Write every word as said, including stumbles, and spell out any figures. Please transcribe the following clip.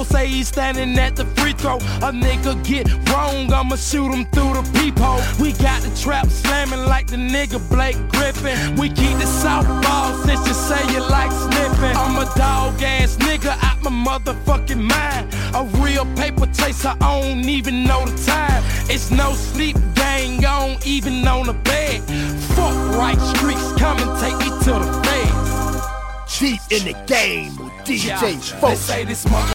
Fo say he's standing at the free throw. A nigga get wrong, I'ma shoot him through the peephole. We got the trap slamming like the nigga Blake Griffin. We keep the softball since you say you like sniffing. I'm a dog ass nigga out my motherfucking mind. A real paper chaser, I don't even know the time. It's no sleep gang on, even on the bed. Fuck right streets, come and take me to the feds. Deep in the game with D J Yeah, Fo. they say this mother